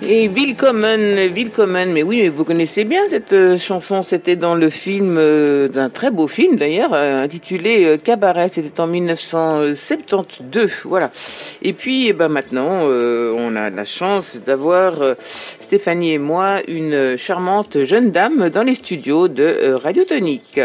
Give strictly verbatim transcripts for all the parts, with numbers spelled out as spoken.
Et Willkommen, Willkommen, mais oui, mais vous connaissez bien cette euh, chanson, c'était dans le film, euh, d'un très beau film d'ailleurs, euh, intitulé euh, Cabaret, c'était en dix-neuf cent soixante-douze, voilà. Et puis, eh ben, maintenant, euh, on a la chance d'avoir, euh, Stéphanie et moi, une charmante jeune dame dans les studios de euh, Radio Tonique.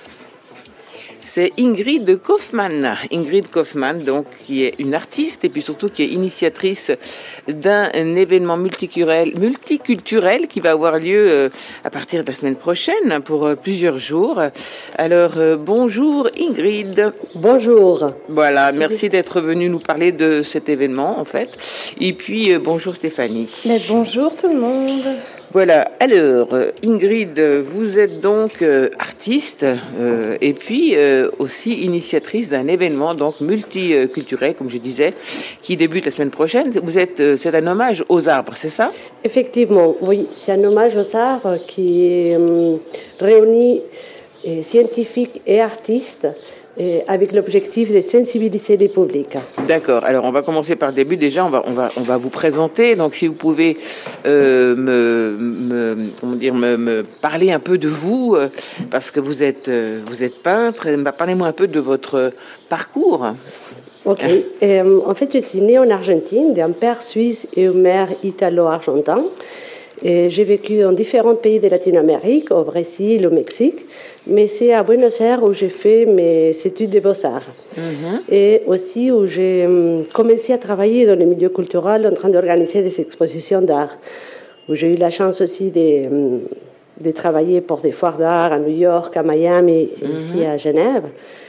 C'est Ingrid Kaufmann. Ingrid Kaufmann, donc, qui est une artiste et puis surtout qui est initiatrice d'un événement multiculturel, multiculturel qui va avoir lieu euh, à partir de la semaine prochaine pour euh, plusieurs jours. Alors, euh, bonjour Ingrid. Bonjour. Voilà, merci d'être venue nous parler de cet événement en fait. Et puis, euh, bonjour Stéphanie. Mais bonjour tout le monde. Voilà, alors Ingrid, vous êtes donc euh, artiste euh, et puis euh, aussi initiatrice d'un événement donc multiculturel, comme je disais, qui débute la semaine prochaine. Vous êtes, euh, c'est un hommage aux arbres, c'est ça? Effectivement, oui, c'est un hommage aux arbres qui euh, réunit euh, scientifiques et artistes euh, avec l'objectif de sensibiliser les publics. D'accord. Alors on va commencer par le début. Déjà, on va on va on va vous présenter. Donc si vous pouvez euh, me, me comment dire me, me parler un peu de vous euh, parce que vous êtes euh, vous êtes peintre. Parlez-moi un peu de votre parcours. Ok. Euh, en fait, je suis née en Argentine, d'un père suisse et une mère italo-argentin. Et j'ai vécu dans différents pays de Latine-Amérique, au Brésil, au Mexique, mais c'est à Buenos Aires où j'ai fait mes études de beaux-arts. Mm-hmm. Et aussi où j'ai commencé à travailler dans le milieu culturel en train d'organiser des expositions d'art, où j'ai eu la chance aussi de, de travailler pour des foires d'art à New York, à Miami et mm-hmm. ici à Genève.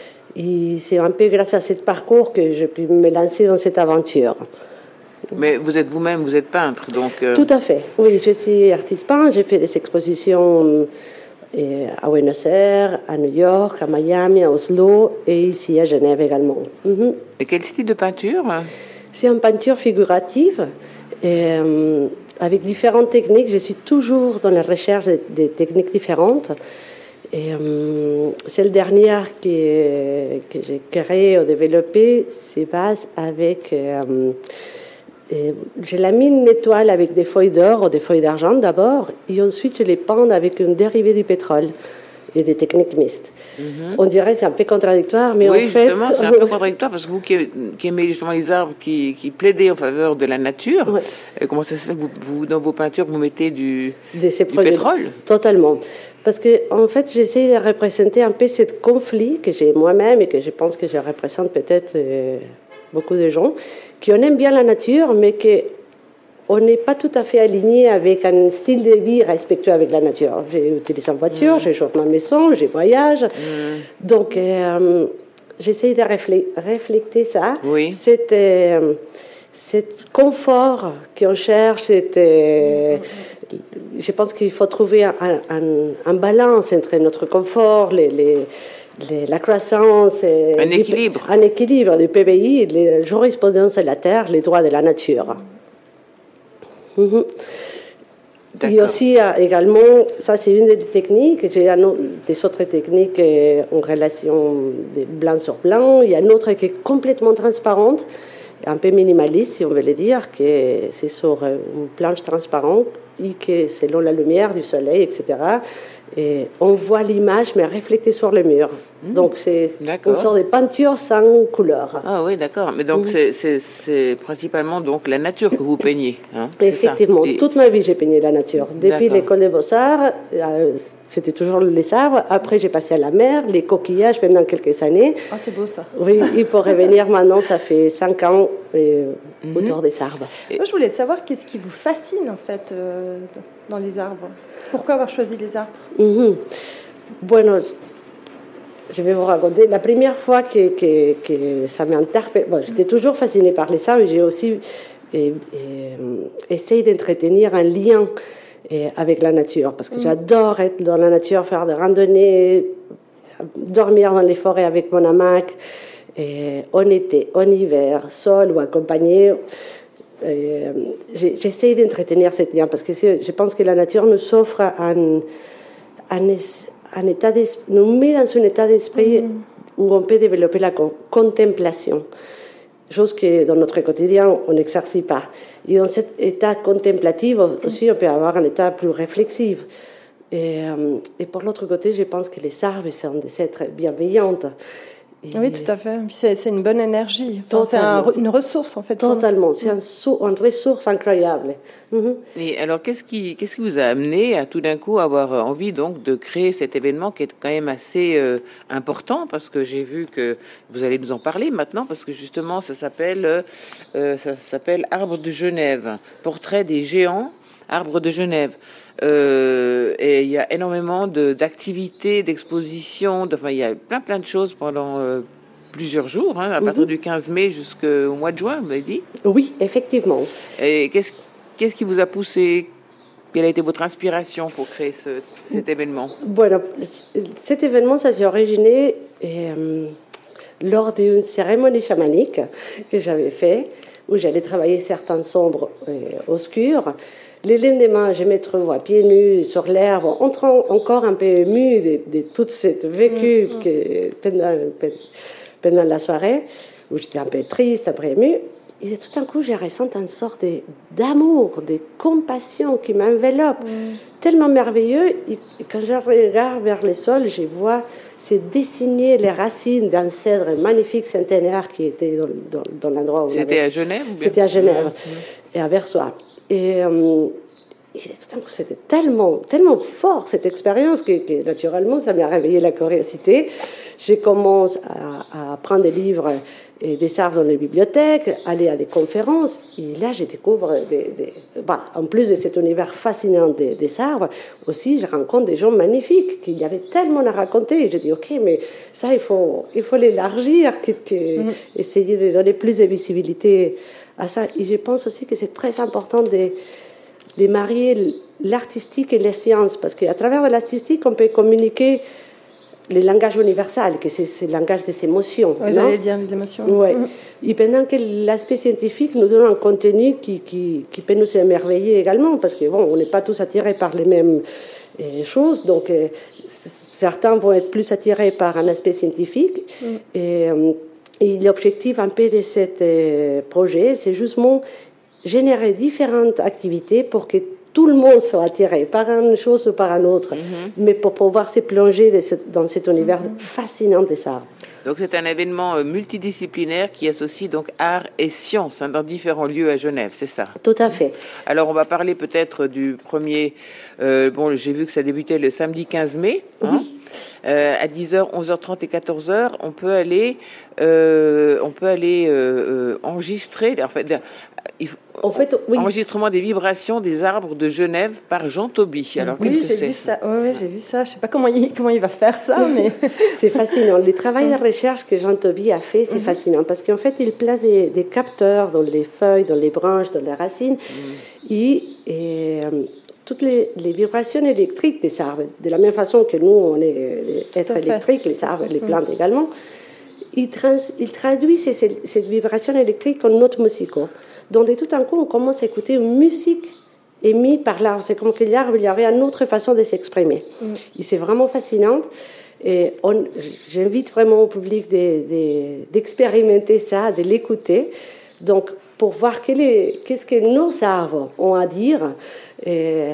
Et c'est un peu grâce à ce parcours que j'ai pu me lancer dans cette aventure. Mais vous êtes vous-même, vous êtes peintre, donc... Euh... Tout à fait. Oui, je suis artiste peintre. J'ai fait des expositions euh, à Buenos Aires, à New York, à Miami, à Oslo et ici à Genève également. Mm-hmm. Et quel style de peinture? C'est une peinture figurative et, euh, avec différentes techniques. Je suis toujours dans la recherche de, de techniques différentes. Et euh, celle dernière que, que j'ai créée ou développée se base avec... Euh, Et je lamine mes toiles avec des feuilles d'or ou des feuilles d'argent d'abord, et ensuite je les peins avec une dérivée du pétrole et des techniques mixtes. Mm-hmm. On dirait que c'est un peu contradictoire, mais oui, en fait... Oui, justement, c'est un peu contradictoire, parce que vous qui, qui aimez justement les arbres, qui, qui plaidez en faveur de la nature, ouais. Comment ça se fait que vous, vous, dans vos peintures, vous mettez du, du pétrole? Totalement. Parce que, en fait, j'essaie de représenter un peu ce conflit que j'ai moi-même et que je pense que je représente peut-être... Euh, beaucoup de gens qui on aime bien la nature, mais qu'on n'est pas tout à fait aligné avec un style de vie respectueux avec la nature. J'utilise une voiture, mmh. je chauffe ma maison, je voyage. Mmh. Donc, euh, j'essaie de reflé- refléter ça. Oui. Cet, euh, cet confort qu'on cherche, cet, euh, mmh. je pense qu'il faut trouver un, un, un balance entre notre confort, les... les Les, la croissance, et un équilibre, un équilibre du P B I, la jurisprudence de la terre, les droits de la nature. Mm-hmm. Et aussi également, ça c'est une des techniques. J'ai un autre, des autres techniques en relation de blanc sur blanc. Il y a une autre qui est complètement transparente, un peu minimaliste si on veut le dire, que c'est sur une planche transparente et que selon la lumière du soleil, et cetera. Et on voit l'image, mais reflétée sur le mur. Mmh. Donc, c'est d'accord. Une sorte de peinture sans couleur. Ah oui, d'accord. Mais donc, mmh. c'est, c'est, c'est principalement donc, la nature que vous peignez. Hein, effectivement. Et... Toute ma vie, j'ai peigné la nature. Depuis d'accord. l'école des Beaux-Arts, euh, c'était toujours les arbres. Après, j'ai passé à la mer, les coquillages pendant quelques années. Ah, c'est beau, ça. Oui, et pour revenir maintenant, ça fait cinq ans euh, mmh. autour des arbres. Et... Moi, je voulais savoir qu'est-ce qui vous fascine, en fait, euh, dans les arbres. Pourquoi avoir choisi les arbres? Mm-hmm. Bueno, je vais vous raconter. La première fois que, que, que ça m'a interpellée, bon, j'étais toujours fascinée par les arbres, mais j'ai aussi eh, eh, essayé d'entretenir un lien eh, avec la nature, parce que mm. j'adore être dans la nature, faire des randonnées, dormir dans les forêts avec mon hamac, eh, en été, en hiver, seul ou accompagné. Euh, j'essaie d'entretenir ce lien parce que je pense que la nature nous offre un, un, un état nous met dans un état d'esprit mm. où on peut développer la con- contemplation. chose que dans notre quotidien, on n'exerce pas. Et dans cet état contemplatif aussi, on peut avoir un état plus réflexif. Et, euh, et pour l'autre côté, je pense que les arbres sont des êtres bienveillants. Et oui, tout à fait. C'est, c'est une bonne énergie. Enfin, c'est un, une ressource, en fait. Totalement. C'est un, une ressource incroyable. Mm-hmm. Et alors, qu'est-ce qui, qu'est-ce qui vous a amené à tout d'un coup avoir envie donc de créer cet événement qui est quand même assez euh, important, parce que j'ai vu que vous allez nous en parler maintenant, parce que justement, ça s'appelle, euh, ça s'appelle Arbre de Genève, portrait des géants, Arbre de Genève. Euh, et il y a énormément de, d'activités, d'expositions, de, enfin, il y a plein plein de choses pendant euh, plusieurs jours, hein, à partir mm-hmm. du quinze mai jusqu'au mois de juin, vous avez dit? Oui, effectivement. Et qu'est-ce, qu'est-ce qui vous a poussé? Quelle a été votre inspiration pour créer ce, cet événement? Bueno, cet événement, ça s'est originé et, euh, lors d'une cérémonie chamanique que j'avais fait, où j'allais travailler certains sombres et obscurs. Le lendemain, je me trouve à pieds nus sur l'herbe, entrant encore un peu ému de, de toute cette vécu mmh, que, pendant, pendant la soirée, où j'étais un peu triste, un peu émue. Et tout d'un coup, je ressens une sorte de, d'amour, de compassion qui m'enveloppe, mmh. tellement merveilleux. Et quand je regarde vers le sol, je vois se dessiner les racines d'un cèdre magnifique centenaire qui était dans, dans, dans l'endroit où C'était avait... à Genève? C'était à Genève, mmh. et à Versoix. Et, euh, et tout d'un coup, c'était tellement, tellement fort, cette expérience, que, que naturellement, ça m'a réveillé la curiosité. Je commence à, à prendre des livres et des arbres dans les bibliothèques, aller à des conférences. Et là, je découvre, des, des, bah, en plus de cet univers fascinant des, des arbres, aussi, je rencontre des gens magnifiques qui y avaient tellement à raconter. Et je dis, OK, mais ça, il faut, il faut l'élargir, que, que, mmh. essayer de donner plus de visibilité à ça. Et je pense aussi que c'est très important de, de marier l'artistique et les sciences, parce qu'à travers de l'artistique, on peut communiquer le langage universel, que c'est, c'est le langage des émotions. Oui, j'allais dire les émotions. Ouais. Mmh. Et pendant que l'aspect scientifique nous donne un contenu qui, qui, qui peut nous émerveiller également, parce que bon, on n'est pas tous attirés par les mêmes euh, choses, donc euh, certains vont être plus attirés par un aspect scientifique. Mmh. Et, euh, et l'objectif un peu de ce euh, projet, c'est justement générer différentes activités pour que tout le monde soit attiré par une chose ou par une autre, mm-hmm. mais pour pouvoir se plonger dans cet univers mm-hmm. fascinant des arts. Donc c'est un événement multidisciplinaire qui associe donc art et science, hein, dans différents lieux à Genève, c'est ça? Tout à fait. Alors on va parler peut-être du premier... Euh, bon, j'ai vu que ça débutait le samedi quinze mai, hein, oui. euh, à dix heures, onze heures trente et quatorze heures. On peut aller, euh, on peut aller euh, enregistrer... En fait, il faut, en fait, oui. Enregistrement des vibrations des arbres de Genève par Jean Toby. Alors, oui, qu'est-ce que j'ai c'est? Vu ça. Oui, oui, j'ai vu ça. Je ne sais pas comment il, comment il va faire ça, mais... C'est fascinant. Le travail de recherche que Jean Toby a fait, c'est mm-hmm. fascinant, parce qu'en fait, il place des, des capteurs dans les feuilles, dans les branches, dans les racines, mm. et, et euh, toutes les, les vibrations électriques des arbres, de la même façon que nous, on est êtres électriques, les arbres, les plantes mm. également, il, trans, il traduit ces, ces, cette vibration électrique en notes musicaux. Donc, de tout un coup, on commence à écouter une musique émise par l'arbre. C'est comme que l'arbre, il y avait une autre façon de s'exprimer. Mm. Et c'est vraiment fascinant. Et on, j'invite vraiment au public de, de, d'expérimenter ça, de l'écouter. Donc, pour voir quel est, qu'est-ce que nos arbres ont à dire. Et,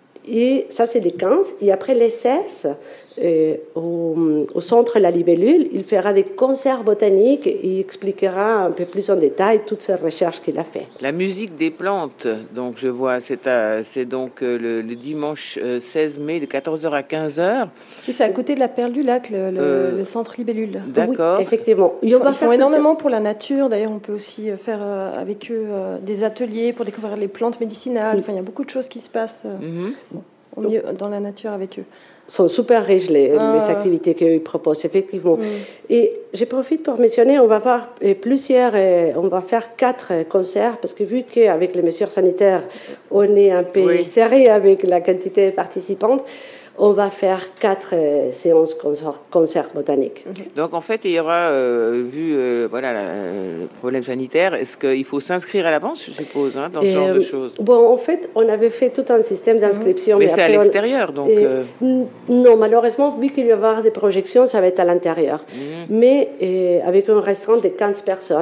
et ça, c'est les quinze. Et après les seize, euh, au, au centre La Libellule, il fera des concerts botaniques et il expliquera un peu plus en détail toutes ces recherches qu'il a fait. La musique des plantes, donc je vois, c'est, à, c'est donc le, le dimanche seize mai de quatorze heures à quinze heures. Oui, c'est à côté de la Perle du Lac, le, le, euh, le centre Libellule. D'accord. Oui, effectivement. Ils, font, ils font énormément pour la nature. D'ailleurs, on peut aussi faire euh, avec eux euh, des ateliers pour découvrir les plantes médicinales. Enfin, il y a beaucoup de choses qui se passent euh, mm-hmm. au mieux, dans la nature avec eux. Sont super riches les, ah. les activités qu'ils proposent, effectivement. Mm. Et je profite pour mentionner, on va voir plusieurs, on va faire quatre concerts, parce que vu qu'avec les mesures sanitaires, on est un peu oui. serré avec la quantité de participants, on va faire quatre euh, séances concerts, concerts botaniques. Donc en fait, il y aura, euh, vu euh, voilà, la, le problème sanitaire, est-ce qu'il faut s'inscrire à l'avance, je suppose, hein, dans ce genre de choses? Bon, en fait, on avait fait tout un système d'inscription. Mais, mais c'est à l'extérieur, on, donc... Et, euh... Non, malheureusement, vu qu'il va y avoir des projections, ça va être à l'intérieur. Mmh. Mais euh, avec un restaurant de quinze personnes.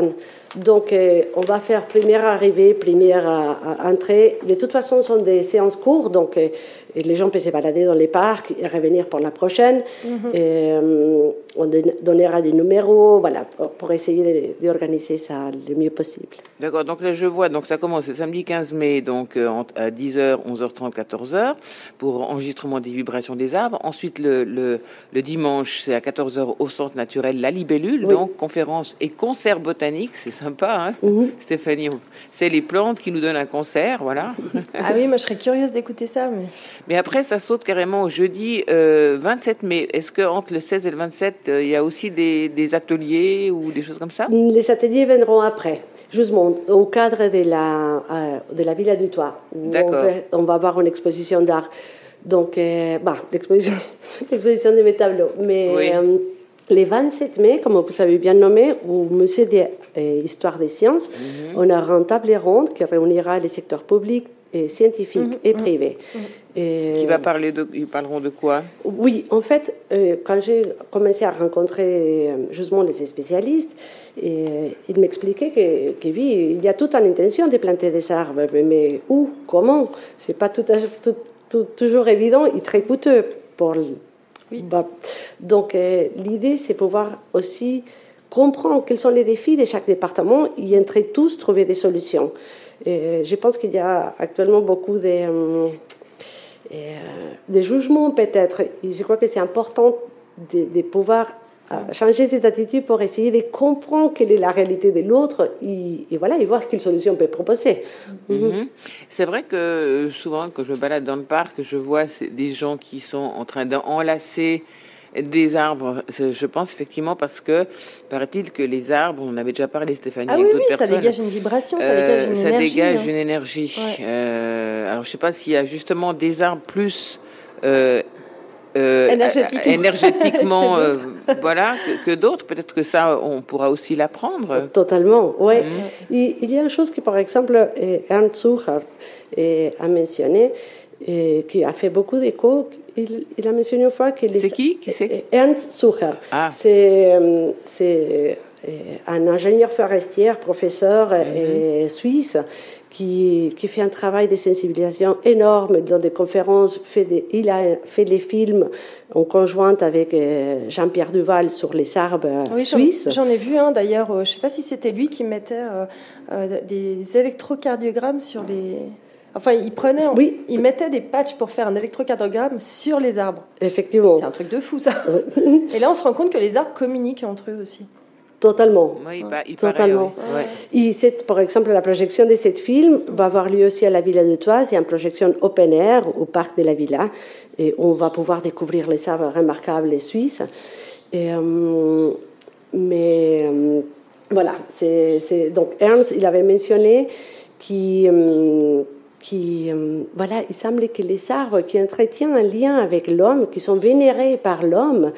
Donc, euh, on va faire première arrivée, première euh, entrée. De toute façon, ce sont des séances courtes, donc euh, les gens peuvent se balader dans les parcs et revenir pour la prochaine. Mm-hmm. Et, euh, on donnera des numéros, voilà, pour, pour essayer d'organiser ça le mieux possible. D'accord, donc là je vois, donc ça commence le samedi quinze mai, donc euh, à dix heures, onze heures trente, quatorze heures, pour enregistrement des vibrations des arbres. Ensuite, le, le, le dimanche, c'est à quatorze heures au Centre naturel La Libellule, oui. Donc conférence et concert botanique, c'est sympa, hein, mm-hmm. Stéphanie, c'est les plantes qui nous donnent un concert, voilà. Ah oui, moi je serais curieuse d'écouter ça. Mais, mais après, ça saute carrément au jeudi euh, vingt-sept mai. Est-ce qu'entre le seize et le vingt-sept, il euh, y a aussi des, des ateliers ou des choses comme ça? Les ateliers viendront après, justement, au cadre de la, euh, de la Villa du Toit. D'accord. On, fait, on va avoir une exposition d'art. Donc, euh, bah, l'exposition, l'exposition de mes tableaux. Mais oui. euh, le vingt-sept mai, comme vous avez bien nommé, au Musée d'Histoire des Sciences, mm-hmm. on aura une table ronde qui réunira les secteurs publics, et scientifiques mm-hmm. et privés. Mm-hmm. Et qui va parler de, ils parleront de quoi? Oui, en fait, euh, quand j'ai commencé à rencontrer euh, justement les spécialistes, et, ils m'expliquaient que, que oui, il y a toute une intention de planter des arbres, mais où, comment? C'est pas tout, tout, tout, toujours évident et très coûteux pour. Oui. Bah, donc euh, l'idée, c'est pouvoir aussi comprendre quels sont les défis de chaque département et entre tous trouver des solutions. Et je pense qu'il y a actuellement beaucoup de, euh, de jugements peut-être. Et je crois que c'est important de, de pouvoir euh, changer cette attitude pour essayer de comprendre quelle est la réalité de l'autre et, et, voilà, et voir quelle solution on peut proposer. Mm-hmm. Mm-hmm. C'est vrai que souvent, quand je me balade dans le parc, je vois des gens qui sont en train d'enlacer des arbres, je pense effectivement parce que paraît-il que les arbres, on avait déjà parlé, Stéphanie, ah avec oui, d'autres oui, personnes. Ça dégage une vibration, ça euh, dégage une ça énergie. Ça dégage hein. une énergie. Ouais. Euh, alors je ne sais pas s'il y a justement des arbres plus euh, euh, énergétiquement, énergétiquement euh, voilà, que, que d'autres. Peut-être que ça, on pourra aussi l'apprendre. Totalement, oui. Mmh. Il, il y a une chose que, par exemple, Ernst Sucher a mentionné, et qui a fait beaucoup d'écho. Il, il a mentionné une fois que... Les... C'est qui, qui c'est Ernst Sucher. Ah. C'est, c'est un ingénieur forestier, professeur mm-hmm. suisse, qui, qui fait un travail de sensibilisation énorme dans des conférences. Fait des, il a fait les films en conjointe avec Jean-Pierre Duval sur les arbres oui, suisses. J'en, j'en ai vu un d'ailleurs. Je ne sais pas si c'était lui qui mettait euh, euh, des électrocardiogrammes sur les... Enfin, il prenait, oui. il mettait des patchs pour faire un électrocardiogramme sur les arbres. Effectivement. C'est un truc de fou, ça. Et là, on se rend compte que les arbres communiquent entre eux aussi. Totalement. Oui, il, pa- il Totalement. Paraît, oui. Ouais. Et cette, par exemple, la projection de ce film va avoir lieu aussi à la Villa de Toise. C'est une projection open air au parc de la Villa. Et on va pouvoir découvrir les arbres remarquables suisses. Et, euh, mais euh, voilà. C'est, c'est, donc, Ernst, il avait mentionné qu'il... Euh, qui, euh, voilà, il semble que les arbres qui entretiennent un lien avec l'homme, qui sont vénérés par l'homme,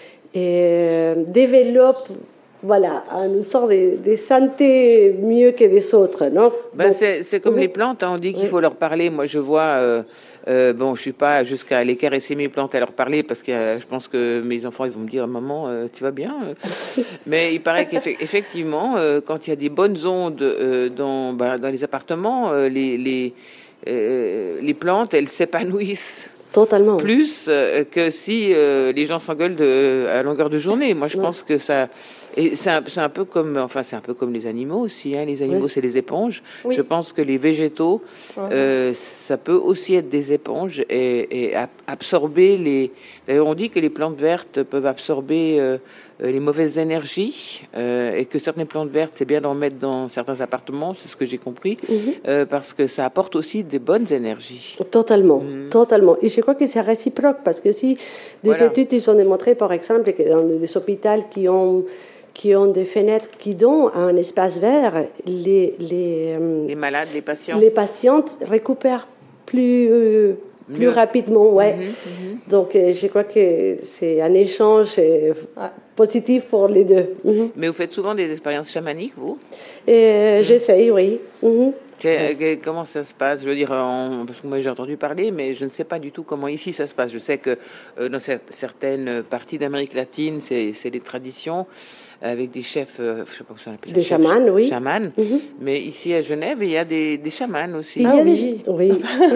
euh, développent, voilà, une sorte de, de santé mieux que des autres, non? Ben Donc, c'est, c'est comme oui. les plantes, hein, on dit qu'il oui. faut leur parler. Moi, je vois, euh, euh, bon, je suis pas jusqu'à aller caresser mes plantes à leur parler parce que euh, je pense que mes enfants, ils vont me dire, maman, euh, tu vas bien? Mais il paraît qu'effectivement, euh, quand il y a des bonnes ondes euh, dans, ben, dans les appartements, euh, les, les, euh, les plantes, elles s'épanouissent. Totalement. Plus euh, que si euh, les gens s'engueulent de, à longueur de journée. Moi, je ouais. pense que ça... Et c'est un, c'est un peu comme, enfin, c'est un peu comme les animaux aussi. Hein. Les animaux, oui. c'est les éponges. Oui. Je pense que les végétaux, ouais. euh, ça peut aussi être des éponges et, et absorber les. D'ailleurs, on dit que les plantes vertes peuvent absorber euh, les mauvaises énergies euh, et que certaines plantes vertes, c'est bien d'en mettre dans certains appartements, c'est ce que j'ai compris, mm-hmm. euh, parce que ça apporte aussi des bonnes énergies. Totalement, mm. totalement. Et je crois que c'est réciproque parce que si des voilà. études ils ont démontré, par exemple, que dans des hôpitaux qui ont qui ont des fenêtres qui donnent un espace vert, les, les, les malades, les patients. Les patientes récupèrent plus, euh, plus rapidement. Ouais. Mm-hmm, mm-hmm. Donc, euh, je crois que c'est un échange euh, ouais. positif pour les deux. Mm-hmm. Mais vous faites souvent des expériences chamaniques, vous? euh, mm-hmm. J'essaye, oui. Mm-hmm. Que, que, comment ça se passe? Je veux dire, en, parce que moi j'ai entendu parler, mais je ne sais pas du tout comment ici ça se passe. Je sais que euh, dans certaines parties d'Amérique latine, c'est des traditions avec des chefs, euh, je sais pas comment on appelle ça. Des chamans, oui. Chamans. Mm-hmm. Mais ici à Genève, il y a des, des chamans aussi. Il y a ah, des... oui. Oui.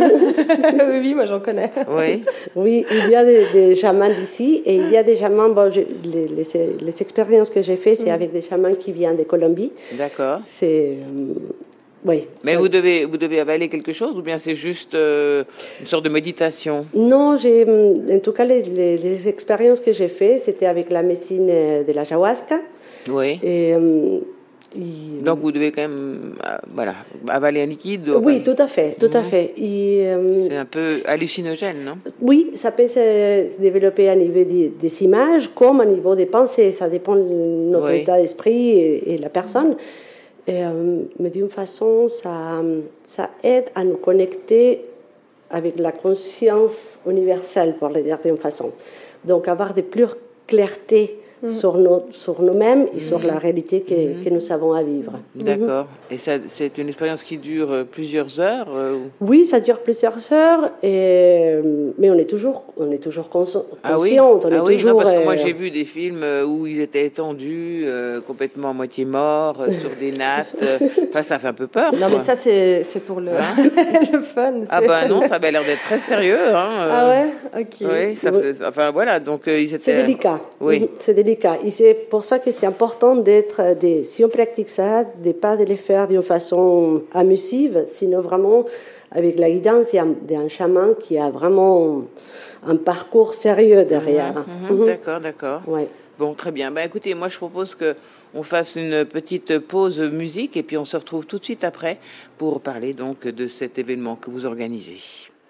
oui, oui, moi j'en connais. Oui. Oui, il y a des, des chamans d'ici et il y a des chamans, bon, je, les, les, les expériences que j'ai faites, c'est mm. avec des chamans qui viennent de Colombie. D'accord. C'est... Euh, Oui, mais vous devez, vous devez avaler quelque chose ou bien c'est juste euh, une sorte de méditation? Non, j'ai, en tout cas, les, les, les expériences que j'ai faites, c'était avec la médecine de l'ayahuasca. Oui. Et, euh, et, donc vous devez quand même euh, voilà, avaler un liquide? Oui, tout à fait, tout mmh. à fait. Euh, c'est un peu hallucinogène, non? Oui, ça peut se développer à niveau des, des images comme au niveau des pensées. Ça dépend de notre oui. état d'esprit et, et la personne. Et, euh, mais d'une façon, ça, ça aide à nous connecter avec la conscience universelle, pour le dire d'une façon. Donc, avoir de plus clarté mmh. sur, nos, sur nous-mêmes et mmh. sur la réalité que, mmh. que nous avons à vivre. D'accord. Mmh. Et c'est une expérience qui dure plusieurs heures euh... Oui, ça dure plusieurs heures, et, mais on est toujours, on est toujours consci ah oui consciente. On ah est oui, toujours, non, parce que euh... moi j'ai vu des films où ils étaient étendus, euh, complètement à moitié morts, euh, sur des nattes. Enfin, ça fait un peu peur. Non, quoi. mais ça, c'est pour le, hein le fun. Ah ben non, ça avait l'air d'être très sérieux. Hein, euh... Ah ouais, ok. Oui, ça oui. Fait... enfin voilà, donc euh, ils étaient... C'est délicat. Oui. C'est délicat. Et c'est pour ça que c'est important d'être, de, si on pratique ça, de ne pas de les faire d'une façon amusive, sinon vraiment avec la guidance d'un chaman qui a vraiment un parcours sérieux derrière. Mmh, mmh, mmh. D'accord, d'accord. Ouais. Bon, très bien. Ben, écoutez, moi je propose qu'on fasse une petite pause musique et puis on se retrouve tout de suite après pour parler donc de cet événement que vous organisez.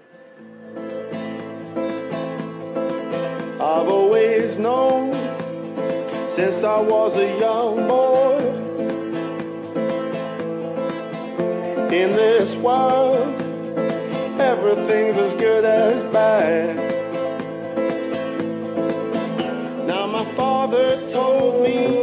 I've always known since I was a young boy in this world everything's as good as bad. Now my father told me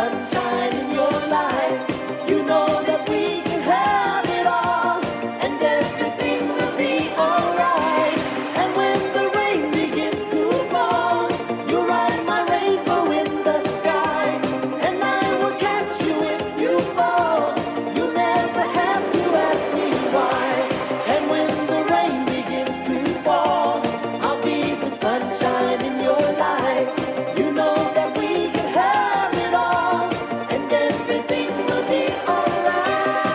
sunshine in your life. You know that we can have it all, and everything will be alright. And when the rain begins to fall, you ride my rainbow in the sky, and I will catch you if you fall. You never have to ask me why. And when the rain begins to fall, I'll be the sunshine in your life. You know that we can have it all, and everything will be alright.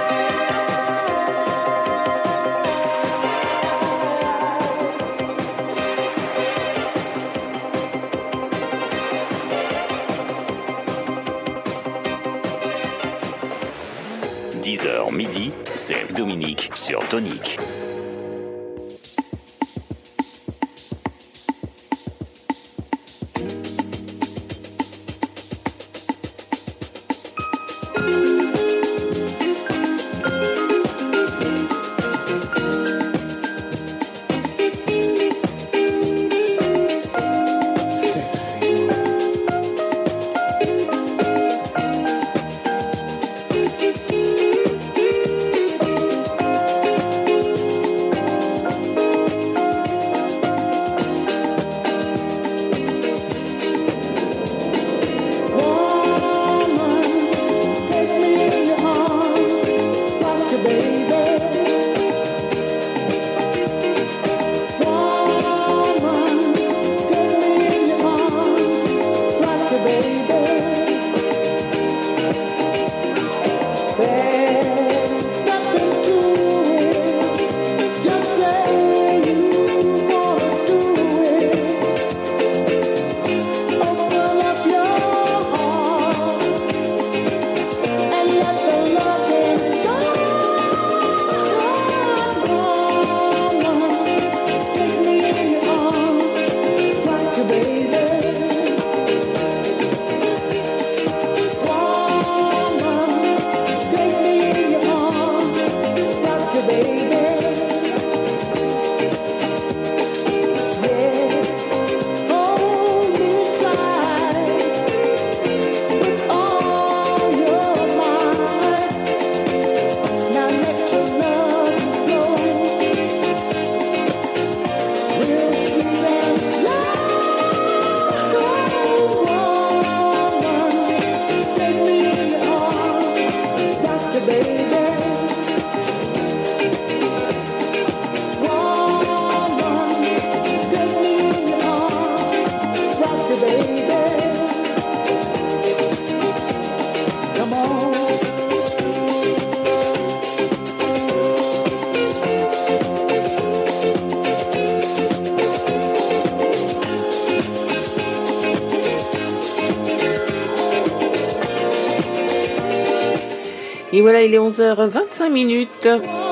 dix heures midi, c'est Dominique sur Tonique. Et voilà, il est onze heures vingt-cinq minutes.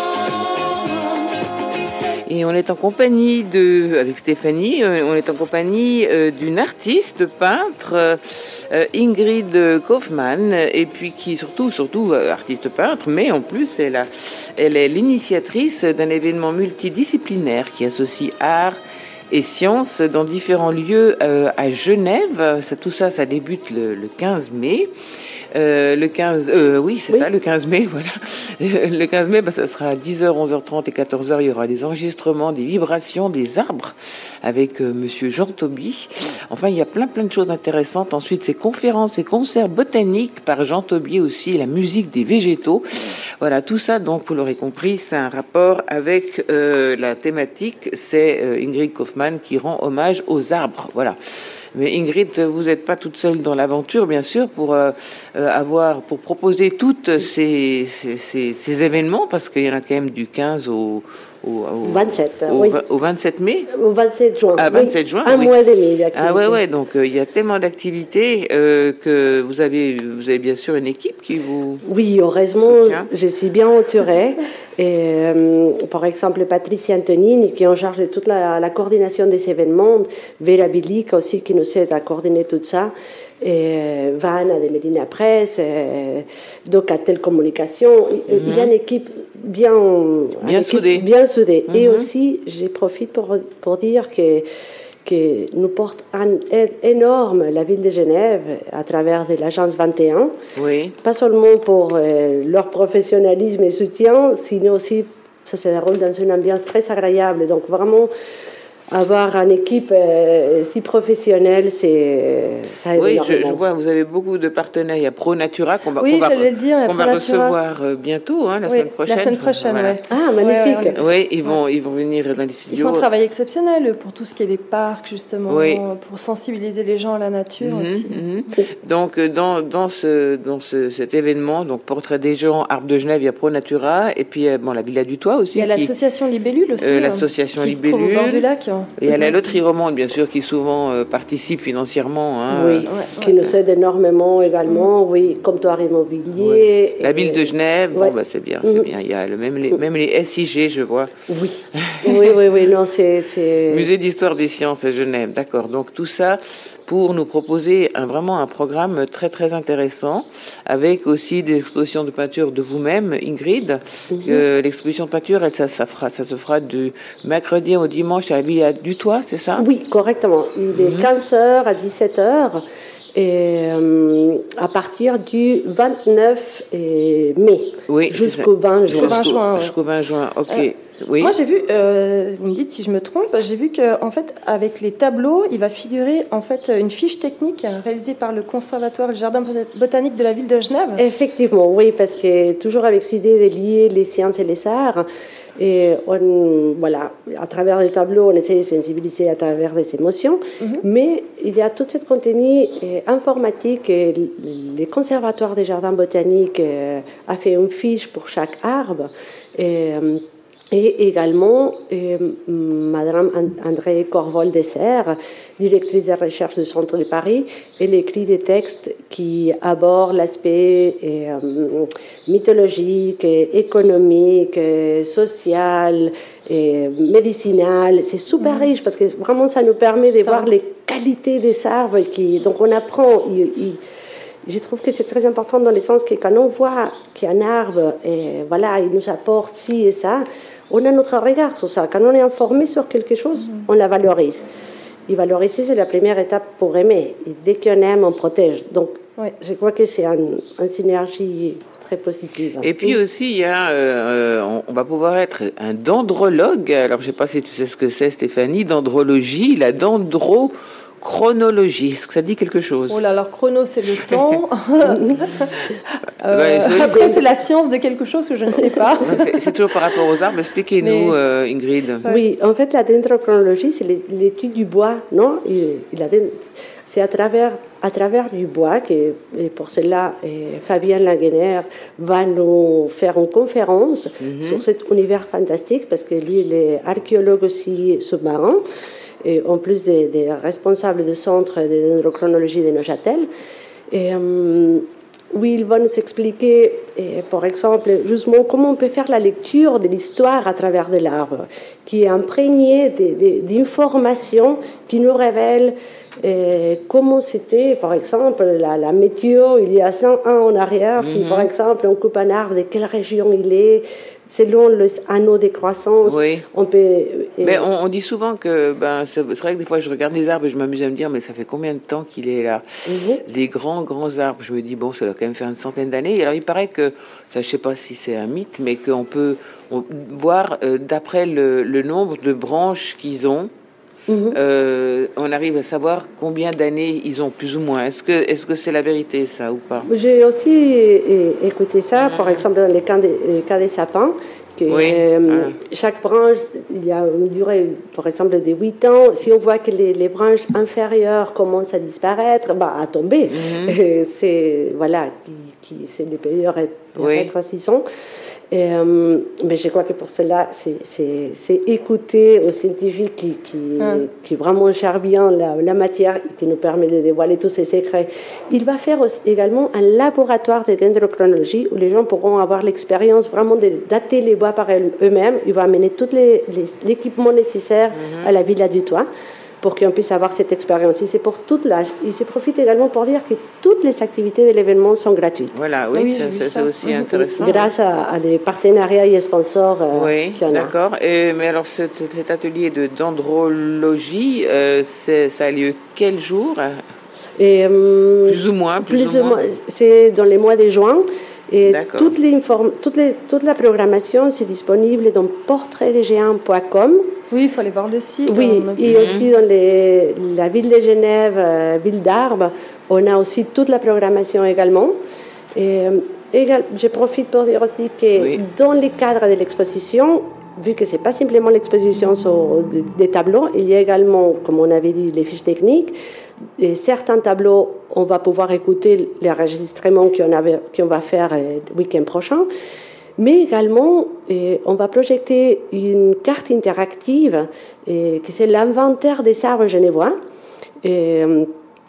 Et on est en compagnie de, avec Stéphanie, on est en compagnie euh, d'une artiste peintre, euh, Ingrid Kaufmann, et puis qui surtout, surtout euh, artiste peintre, mais en plus elle, a, elle est l'initiatrice d'un événement multidisciplinaire qui associe art et sciences dans différents lieux euh, à Genève. Ça, tout ça, ça débute le, le quinze mai. Euh, le quinze, euh, oui, c'est oui. ça, le quinze mai, voilà. Le quinze mai, bah, ça sera à dix heures, onze heures trente et quatorze heures. Il y aura des enregistrements, des vibrations, des arbres avec euh, monsieur Jean Toby. Enfin, il y a plein, plein de choses intéressantes. Ensuite, ces conférences et concerts botaniques par Jean Toby aussi, la musique des végétaux. Voilà, tout ça, donc, vous l'aurez compris, c'est un rapport avec euh, la thématique. C'est euh, Ingrid Kaufmann qui rend hommage aux arbres. Voilà. Mais Ingrid, vous n'êtes pas toute seule dans l'aventure, bien sûr, pour euh, avoir, pour proposer toutes ces, ces, ces, ces événements, parce qu'il y en a quand même du quinze au, au, au vingt-sept, au, oui. au vingt-sept mai. Au vingt-sept juin. Ah, vingt-sept oui. juin. Un oui. mois et demi d'activité. Ah ouais, ouais. Donc euh, il y a tellement d'activités euh, que vous avez, vous avez bien sûr une équipe qui vous. Oui, heureusement, soutient. Je suis bien entourée. Et, euh, par exemple, Patricia Antonini, qui est en charge de toute la, la coordination des événements, Vera Bilic aussi, qui nous aide à coordonner tout ça, et Vanna de Medina Presse, Docatel Communication. Mm-hmm. Il y a une équipe bien, bien une soudée. Équipe bien soudée. Mm-hmm. Et Mm-hmm. aussi, je profite pour, pour dire que qui nous porte une aide énorme, la ville de Genève, à travers de l'agence vingt et un. Oui. Pas seulement pour euh, leur professionnalisme et soutien, sinon aussi, ça se déroule dans une ambiance très agréable. Donc vraiment, avoir une équipe euh, si professionnelle, c'est, ça aide Oui, je, énormément. je vois, vous avez beaucoup de partenaires. Il y a Pro Natura qu'on va, Oui, qu'on va, j'allais le dire, il y a qu'on va Pro Natura. recevoir euh, bientôt, hein, la Oui, semaine prochaine. La semaine prochaine, Voilà. ouais. Ah, magnifique. Ouais, ouais, on est- Oui, ils vont, ils vont venir dans les Ils studios. font un travail exceptionnel pour tout ce qui est les parcs, justement, Oui. pour sensibiliser les gens à la nature Mhm, aussi. mhm. Donc, euh, dans, dans, ce, dans ce, cet événement, donc Portrait des gens, Arbre de Genève, il y a Pro Natura, et puis euh, bon, la Villa du Toit aussi. Il y a qui- l'association Libellule aussi, Euh, hein, l'association qui se trouve au bord Libellule. du lac. Et il y a la loterie romande, bien sûr, qui souvent euh, participe financièrement. Hein. Oui, ouais, qui ouais. nous aide énormément également, oui, comptoir immobilier. La et- ville de Genève, Ouais. bon, bah, c'est bien, c'est Mhm. bien. Il y a le, même, les, même les S I G, je vois. Oui, oui, oui, oui, non, c'est... c'est... Musée d'histoire des sciences à Genève, d'accord. Donc tout ça pour nous proposer un, vraiment un programme très très intéressant, avec aussi des expositions de peinture de vous-même, Ingrid. Euh, l'exposition de peinture, elle, ça, ça, fera, ça se fera du mercredi au dimanche à la Villa du Toit, c'est ça? Oui, correctement. Il est quinze heures à dix-sept heures. Et euh, à partir du vingt-neuf mai Oui, c'est jusqu'au ça. vingt Jusqu'au juin. vingt juin, ouais. Jusqu'au vingt juin, ok. Euh, oui. Moi, j'ai vu, euh, vous me dites si je me trompe, j'ai vu que en fait, avec les tableaux, il va figurer en fait une fiche technique réalisée par le Conservatoire et le Jardin botanique de la ville de Genève. Effectivement, oui, parce que toujours avec cette idée de lier les sciences et les arts, et on, voilà, à travers les tableaux, on essaie de sensibiliser à travers des émotions, mais il y a tout ce contenu euh, informatique. Et le Conservatoire des Jardins botaniques euh, a fait une fiche pour chaque arbre. Et, euh, Et également, euh, Madame André Corvol-Dessert, directrice de recherche du Centre de Paris, elle écrit des textes qui abordent l'aspect euh, mythologique, économique, social, et médicinal. C'est super mmh. riche parce que vraiment ça nous permet de Ça voir va. les qualités des arbres. Qui, donc on apprend. Il, il, Je trouve que c'est très important dans le sens que quand on voit qu'un arbre, et voilà, il nous apporte ci et ça, on a notre regard sur ça. Quand on est informé sur quelque chose, mm-hmm. on la valorise. Et valoriser, c'est la première étape pour aimer. Et dès qu'on aime, on protège. Donc, ouais. je crois que c'est une un synergie très positive. Et puis aussi, il y a, euh, on, on va pouvoir être un dendrologue. Alors, je ne sais pas si tu sais ce que c'est, Stéphanie, dendrologie, la dendro... chronologie, est-ce que ça dit quelque chose? Oh là, alors chrono, c'est le temps. euh, ouais, après, c'est la science de quelque chose que je ne sais pas. c'est, c'est toujours par rapport aux arbres. Expliquez-nous, Mais... euh, Ingrid. Ouais. Oui, en fait, la dendrochronologie, c'est l'étude du bois, non? Et, et la dend... C'est à travers, à travers du bois que, et pour cela, et Fabien Laguener va nous faire une conférence mm-hmm. sur cet univers fantastique, parce que lui, il est archéologue aussi sous-marin. Et en plus des, des responsables du centre de dendrochronologie de Neuchâtel. Et, euh, oui, il va nous expliquer, et, par exemple, justement comment on peut faire la lecture de l'histoire à travers de l'arbre, qui est imprégné de, de, d'informations qui nous révèlent et comment c'était, par exemple, la, la météo il y a cent ans en arrière. Mm-hmm. Si, par exemple, on coupe un arbre, de quelle région il est, selon les anneaux de croissance, oui. on peut... Euh, mais on, on dit souvent que, ben, c'est vrai que des fois je regarde les arbres et je m'amuse à me dire, mais ça fait combien de temps qu'il est là? Mm-hmm. Les grands, grands arbres, je me dis, bon, ça doit quand même faire une centaine d'années. Et alors il paraît que, ça, je ne sais pas si c'est un mythe, mais qu'on peut on, voir, euh, d'après le, le nombre de branches qu'ils ont, Mmh. Euh, on arrive à savoir combien d'années ils ont plus ou moins. Est-ce que, est-ce que c'est la vérité, ça, ou pas? J'ai aussi é- écouté ça, mmh. par exemple, dans les cas des, les cas des sapins, que oui. euh, ah. chaque branche, il y a une durée, par exemple, de huit ans. Si on voit que les, les branches inférieures commencent à disparaître, bah, à tomber, mmh. c'est, voilà, qui, qui, c'est les périodes de rétrocession. Et, euh, mais je crois que pour cela, c'est, c'est, c'est écouter aux scientifiques qui, qui, hum. qui vraiment gèrent bien la, la matière et qui nous permet de dévoiler tous ces secrets. Il va faire aussi, également un laboratoire de dendrochronologie où les gens pourront avoir l'expérience vraiment de dater les bois par eux-mêmes. Il va amener tout les, les, l'équipement nécessaire hum. à la Villa du Toit pour qu'on puisse avoir cette expérience. Et c'est pour toute l'âge. Et je profite également pour dire que toutes les activités de l'événement sont gratuites. Voilà, oui, Oui, ça, j'ai vu ça, c'est ça. aussi intéressant. Grâce à, à les partenariats et sponsors euh, Oui, qu'il y en a. d'accord. Et, mais alors, cet, cet atelier de dendrologie, euh, c'est- ça a lieu quel jour? Et, euh, Plus ou moins, plus, Plus ou ou moins. moins, c'est dans les mois de juin. Et D'accord. toute, l'inform- toute, les- toute la programmation, c'est disponible dans portrait des géants point com. Oui, il faut aller voir le site. Oui, on a vu. et aussi dans les- la ville de Genève, euh, ville d'Arbre, on a aussi toute la programmation également. Et, euh, égal- je profite pour dire aussi que Oui. dans le cadre de l'exposition, vu que ce n'est pas simplement l'exposition sur des, des tableaux, il y a également, comme on avait dit, les fiches techniques. Et certains tableaux, on va pouvoir écouter les enregistrements qu'on avait- qu'on va faire euh, le week-end prochain. Mais également, eh, on va projeter une carte interactive, eh, qui c'est l'inventaire des arbres genevois, et, euh,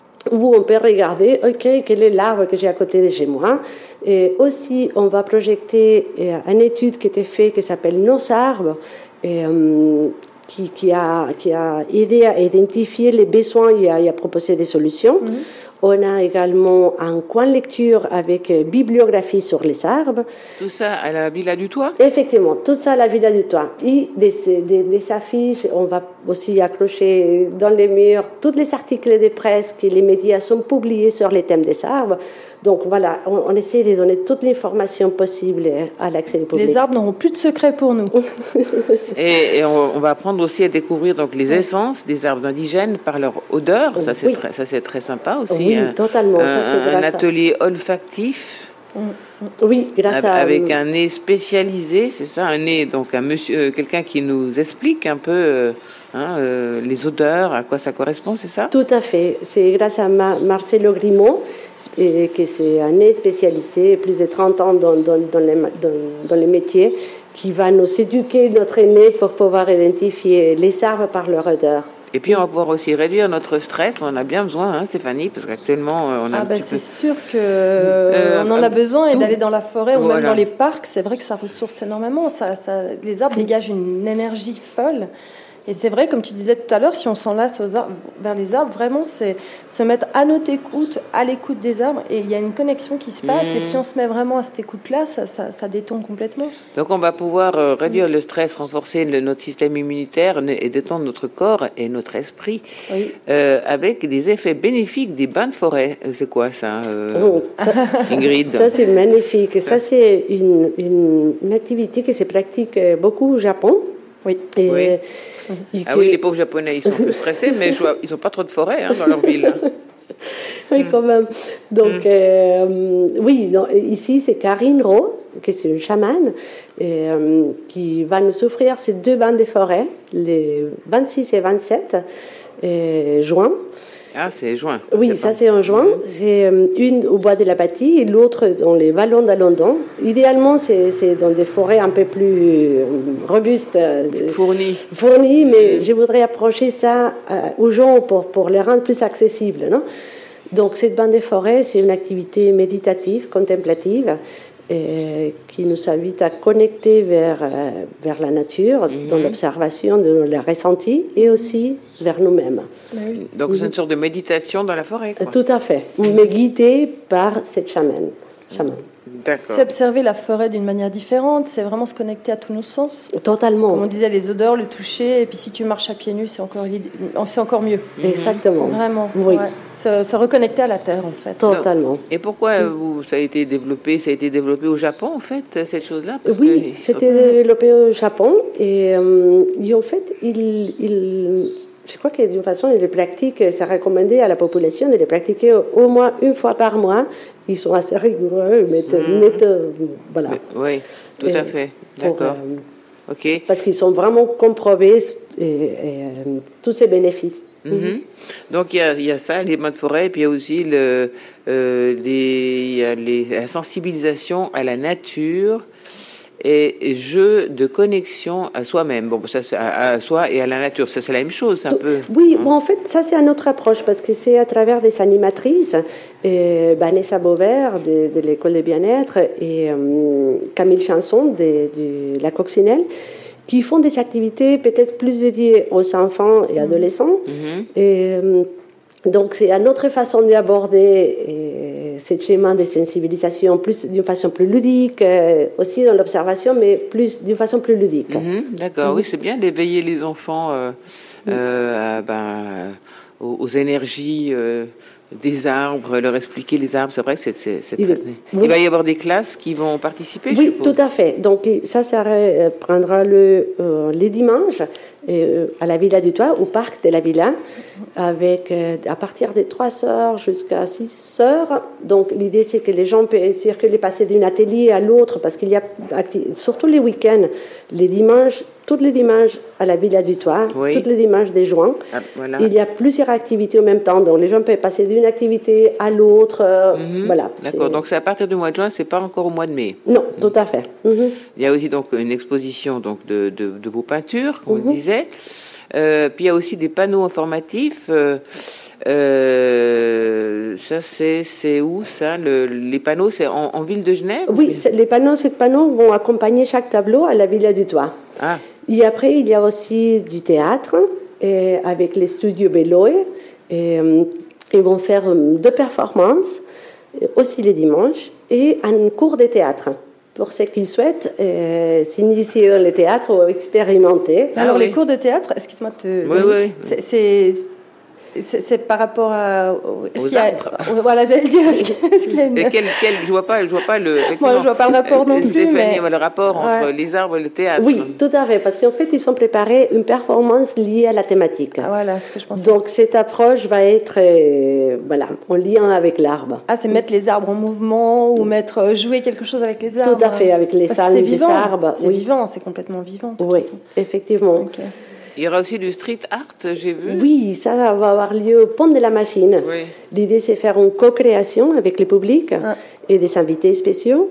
où on peut regarder, OK, quel est l'arbre que j'ai à côté de chez moi. Et aussi, on va projeter eh, une étude qui était faite qui s'appelle Nos arbres, et, euh, qui, qui, a, qui a aidé à identifier les besoins et à, et à proposer des solutions. On a également un coin lecture avec euh, bibliographie sur les arbres. Tout ça à la Villa du Toit? Effectivement, tout ça à la Villa du Toit. Et des, des, des affiches, on va aussi accrocher dans les murs tous les articles de presse que les médias sont publiés sur les thèmes des arbres. Donc voilà, on, on essaie de donner toute l'information possible à l'accès du public. Les arbres n'auront plus de secrets pour nous. Et, et on, on va apprendre aussi à découvrir donc les essences des arbres indigènes par leur odeur. Ça, c'est Oui. très, ça, c'est très sympa aussi. Oui, Un- totalement. Un, Ça, c'est un grâce à- atelier olfactif Oui, grâce à... avec un nez spécialisé, c'est ça, un nez, donc un monsieur, euh, quelqu'un qui nous explique un peu euh, hein, euh, les odeurs, à quoi ça correspond, c'est ça? Tout à fait. C'est grâce à Ma- Marcelo Grimaud, et que c'est un nez spécialisé, plus de trente ans dans, dans, dans, les, ma- dans, dans les métiers, qui va nous éduquer notre nez pour pouvoir identifier les arbres par leur odeur. Et puis on va pouvoir aussi réduire notre stress, on en a bien besoin, hein, Stéphanie, parce qu'actuellement euh, on a Ah un ben petit c'est peu... sûr que euh, on en a besoin et tout- d'aller dans la forêt ou Voilà. même dans les parcs, c'est vrai que ça ressource énormément. Ça, ça, les arbres dégagent une énergie folle. Et c'est vrai, comme tu disais tout à l'heure, si on s'enlace aux arbres, vers les arbres, vraiment, c'est se mettre à notre écoute, à l'écoute des arbres. Et il y a une connexion qui se passe. Mmh. Et si on se met vraiment à cette écoute-là, ça, ça, ça détend complètement. Donc on va pouvoir euh, réduire le stress, renforcer le- notre système immunitaire ne- et détendre notre corps et notre esprit Oui. euh, avec des effets bénéfiques des bains de forêt. Euh, C'est quoi ça, euh, Oh, ça, Ingrid? ça, c'est magnifique. Ça, c'est une, une, une activité qui se pratique euh, beaucoup au Japon. Oui. Et, Oui. et Ah que- oui, les pauvres Japonais, ils sont un peu stressés, mais je vois- ils n'ont pas trop de forêt hein, dans leur ville. Oui, quand même. Donc, euh, oui, donc, ici, c'est Karine Rowe, qui est une chamane, et, euh, qui va nous offrir ces deux bandes de forêt, les vingt-six et vingt-sept euh, juin. Ah, c'est juin. Oui, c'est ça pas- c'est en juin. C'est euh, une au bois de la Bâtie et l'autre dans les vallons d'Alondon. Idéalement, c'est c'est dans des forêts un peu plus euh, robustes, euh, Fourni. fournies, mais je voudrais approcher ça euh, aux gens pour, pour les rendre plus accessibles. Non? Donc, cette bande de forêt, c'est une activité méditative, contemplative, euh, qui nous invite à connecter vers, euh, vers la nature, dans l'observation de les ressentis et aussi vers nous-mêmes. Donc c'est une sorte de méditation dans la forêt. Quoi. Tout à fait, mais guidé par cette chamane. chamane. D'accord. C'est observer la forêt d'une manière différente. C'est vraiment se connecter à tous nos sens. Totalement. Comme on disait, les odeurs, le toucher. Et puis si tu marches à pieds nus, c'est encore, l'idée- c'est encore mieux. Exactement. Vraiment. Oui. ouais. Se, se reconnecter à la terre, en fait. Totalement. Et pourquoi euh, vous, ça a été développé Ça a été développé au Japon, en fait, cette chose-là Parce Oui, que- c'était développé au Japon et, euh, et en fait, il, il, je crois que d'une façon, il les pratique, c'est recommandé à la population de les pratiquer au, au moins une fois par mois. Ils sont assez rigoureux, ils mettent, ils mettent, euh, voilà. Oui, tout Et à fait. pour, D'accord. euh, Ok. parce qu'ils sont vraiment comprouvés et, et, euh, tous ces bénéfices. Mhm. Donc il y, a, il y a ça, les bains de forêt, et puis il y a aussi le, euh, les, il y a les, la sensibilisation à la nature et, et jeu de connexion à soi-même. Bon, ça, c'est à, à soi et à la nature, ça c'est la même chose, un peu. Oui, bon, en fait, ça c'est une autre approche parce que c'est à travers des animatrices, euh, Vanessa Beauvert de, de l'école de bien-être et euh, Camille Chanson de, de la Coccinelle, qui font des activités peut-être plus dédiées aux enfants et adolescents. Mhm. Et, euh, donc, c'est une autre façon d'aborder euh, ce schéma de sensibilisation plus, d'une façon plus ludique, euh, aussi dans l'observation, mais plus, d'une façon plus ludique. Mhm, d'accord, oui, c'est bien d'éveiller les enfants euh, euh, à, ben, aux, aux énergies euh, des arbres, leur expliquer les arbres. C'est vrai que c'est, c'est, c'est Il très... est- Il oui. va y avoir des classes qui vont participer, je Oui, suppose. tout à fait. Donc, ça, ça euh, prendra le, euh, les dimanches euh, à la Villa du Toit, au parc de la Villa, avec, euh, à partir de trois heures jusqu'à six heures. Donc, l'idée, c'est que les gens peuvent circuler, passer d'un atelier à l'autre, parce qu'il y a, acti- surtout les week-ends, les dimanches, tous les dimanches à la Villa du Toit, Oui. tous les dimanches de juin. Ah, voilà. Il y a plusieurs activités en même temps, donc les gens peuvent passer d'une activité à l'autre. euh, Mhm, Voilà. d'accord, c'est- donc c'est à partir du mois de juin, c'est pas encore au mois de mai. Non, tout à fait. Mhm. Il y a aussi donc une exposition donc de, de, de vos peintures, comme on le disait. Euh, puis il y a aussi des panneaux informatifs. Euh, euh, ça, c'est, c'est où ça le, Les panneaux, c'est en, en ville de Genève? Oui, c'est- les panneaux, ces panneaux vont accompagner chaque tableau à la Villa du Toit. Ah, Et après, il y a aussi du théâtre et avec les studios Beloe. Et, euh, ils vont faire euh, deux performances, euh, aussi les dimanches, et un cours de théâtre pour ceux qui souhaitent euh, s'initier dans le théâtre ou expérimenter. Ah Alors, oui. les cours de théâtre, excuse-moi de te. Oui, oui. C'est- C'est. C'est c'est par rapport à. au- Est-ce Aux qu'il y a, arbres. voilà, j'allais le dire. Est-ce qu'il est-ce qu'il y a une. et quel, quel, je vois pas, je vois pas le. Moi, effectivement, je vois pas le rapport non euh, plus, Stéphanie, mais- voit le rapport entre Ouais. les arbres et le théâtre. Oui, tout à fait, parce qu'en fait, ils ont préparé une performance liée à la thématique. Ah, voilà, ce que je pensais. Donc, cette approche va être euh, voilà, en lien avec l'arbre. Ah, c'est mettre les arbres en mouvement ou mettre euh, jouer quelque chose avec les arbres. Tout à fait, avec les Parce que salmes c'est des vivant. arbres, C'est oui. vivant, c'est complètement vivant. De toute Oui, façon. effectivement. Ok. Il y aura aussi du street art, j'ai vu. Oui, ça va avoir lieu au Pont de la Machine. Oui. L'idée, c'est faire une co-création avec le public Ah. et des invités spéciaux.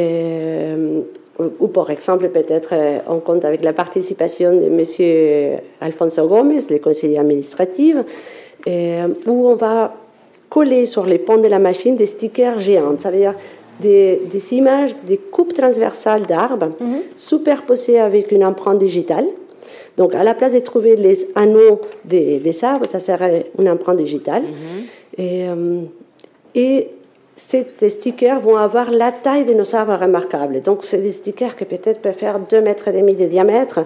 Euh, ou par exemple, peut-être, euh, on compte avec la participation de M. Alfonso Gomez, le conseiller administratif, euh, où on va coller sur les ponts de la machine des stickers géants. Ça veut dire des, des images, des coupes transversales d'arbres superposées avec une empreinte digitale. Donc, à la place de trouver les anneaux des, des arbres, ça serait une empreinte digitale. Et, euh, et ces stickers vont avoir la taille de nos arbres remarquables. Donc, c'est des stickers qui peut-être peuvent faire deux mètres et demi de diamètre.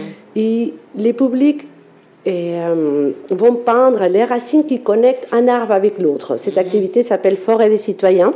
Et les publics et, euh, vont peindre les racines qui connectent un arbre avec l'autre. Cette activité s'appelle Forêt des citoyens.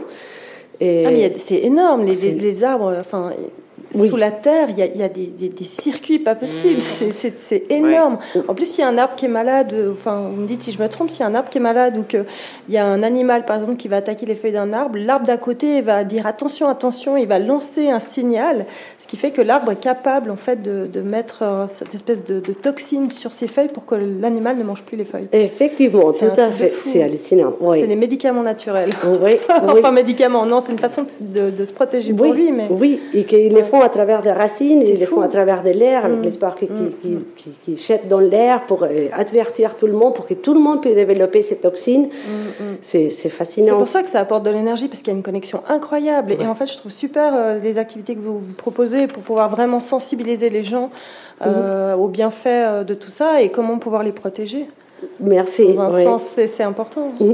Et Ah, mais il y a- c'est énorme, les, c'est- les, les arbres, enfin, Oui. sous la terre, il y a, il y a des, des, des circuits pas possibles, c'est, c'est, c'est énorme. En plus, s'il y a un arbre qui est malade, euh, enfin, vous me dites si je me trompe, s'il y a un arbre qui est malade ou qu'il y a un animal, par exemple, qui va attaquer les feuilles d'un arbre, l'arbre d'à côté va dire attention, attention, il va lancer un signal, ce qui fait que l'arbre est capable, en fait, de, de mettre euh, cette espèce de, de toxine sur ses feuilles pour que l'animal ne mange plus les feuilles. effectivement, C'est tout un à truc de fait. fou. C'est hallucinant. Oui. C'est des médicaments naturels. Oui, oui. Enfin, médicaments, non, c'est une façon de, de se protéger pour oui, lui, mais... oui, et qu'ils le font à travers des racines, C'est ils le fou. font à travers de l'air, avec Mm. l'espoir qui, qui, qui, qui, qui jette dans l'air pour euh, avertir tout le monde, pour que tout le monde puisse développer ces toxines. C'est, c'est C'est fascinant. pour ça que ça apporte de l'énergie, parce qu'il y a une connexion incroyable. Et en fait, je trouve super euh, les activités que vous, vous proposez pour pouvoir vraiment sensibiliser les gens euh, aux bienfaits euh, de tout ça et comment pouvoir les protéger. Merci. Dans un oui. sens, c'est, c'est important. Mm.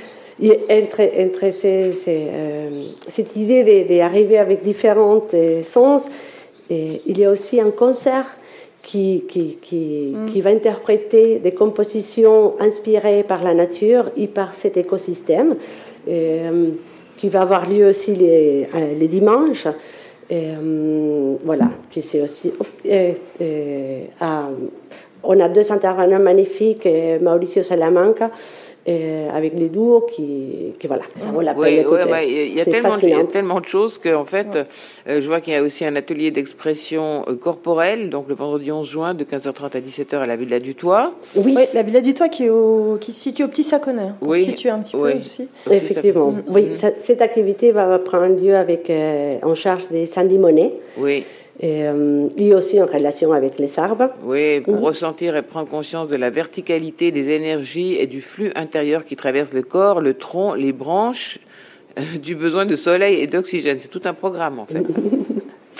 Et entre, entre ces, ces, euh, cette idée de- d'arriver avec différents euh, sens, et il y a aussi un concert qui, qui, qui, qui va interpréter des compositions inspirées par la nature et par cet écosystème, et, euh, qui va avoir lieu aussi les, euh, les dimanches. Et, euh, voilà, qui c'est aussi. et, et, à- on a deux intervenants magnifiques, euh, Mauricio Salamanca, euh, avec les duos qui, qui voilà, ça vaut la peine Oui, d'écouter. ouais, ouais, il y a C'est tellement, de- il y a fascinant. tellement de choses qu'en fait, euh, je vois qu'il y a aussi un atelier d'expression euh, corporelle, donc le vendredi onze juin de quinze heures trente à dix-sept heures à la Villa du Toit. Oui, Oui, la Villa du Toit qui, est au, qui se situe au Petit Saconnet, hein, pour Oui, situer un petit oui. peu aussi. effectivement. Mm, Oui, ça- cette activité va prendre lieu avec, euh, en charge de Sandy Monet, Oui, et, euh, et aussi en relation avec les arbres. oui, pour ressentir et prendre conscience de la verticalité des énergies et du flux intérieur qui traverse le corps, le tronc, les branches, euh, du besoin de soleil et d'oxygène. C'est tout un programme en fait.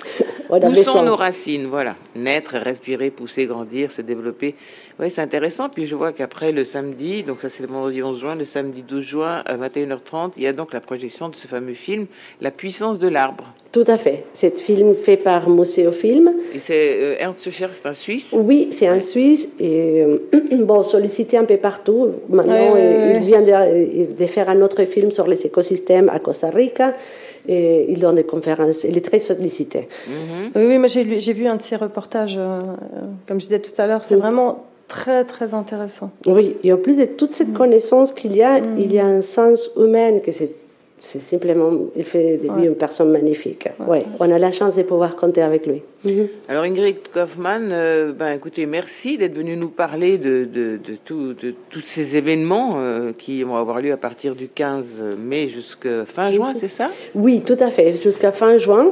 on Où avait sont son- nos racines? Voilà. Naître, respirer, pousser, grandir, se développer. Oui, c'est intéressant. Puis je vois qu'après le samedi, donc ça c'est le vendredi onze juin, le samedi douze juin à vingt et une heures trente, il y a donc la projection de ce fameux film, La puissance de l'arbre. Tout à fait. C'est un film fait par Museo Film. Et c'est euh, Ernst Scher, c'est un Suisse. Oui, c'est un Suisse et euh, bon, sollicité un peu partout. Maintenant, Ouais, ouais, euh, ouais. il vient de, de faire un autre film sur les écosystèmes à Costa Rica. Et il donne des conférences. Il est très sollicité. Mhm. Oui, oui, moi j'ai lu- j'ai vu un de ces reportages, euh, comme je disais tout à l'heure, c'est Mm. vraiment très très intéressant. Oui, et en plus de toute cette connaissance qu'il y a, il y a un sens humain que c'est, c'est simplement, il fait de lui Ouais. une personne magnifique. Ouais. On a la chance de pouvoir compter avec lui. Mhm. Alors Ingrid Kaufmann, euh, ben écoutez, merci d'être venue nous parler de, de, de, tout, de tous ces événements euh, qui vont avoir lieu à partir du quinze mai jusqu'à fin juin, c'est ça? Oui, tout à fait, jusqu'à fin juin.